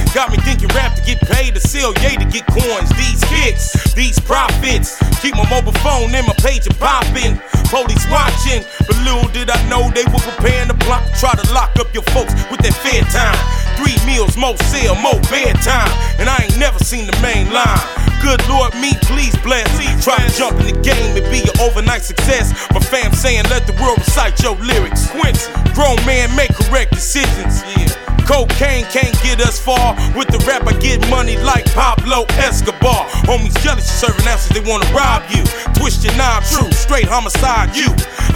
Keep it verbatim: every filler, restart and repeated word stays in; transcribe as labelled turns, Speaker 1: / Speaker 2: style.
Speaker 1: Got me thinking rap to get paid, to sell yay to get coins. These hits, these profits, keep my mobile phone and my pager popping. Police watching, but little did I know they were preparing the plot to try to lock up your folks with that fair time. Three meals, more sale, more bedtime, and I ain't never seen the main line. Good Lord, me, please bless. Try to jump in the game and be an overnight success. My fam saying let the world recite your lyrics. Quincy, grown man make correct decisions. Yeah. Cocaine can't get us far. With the rap I get money like Pablo Escobar. Homies jealous, you serving answers, they wanna rob you. Twist your knob, true, straight homicide, you.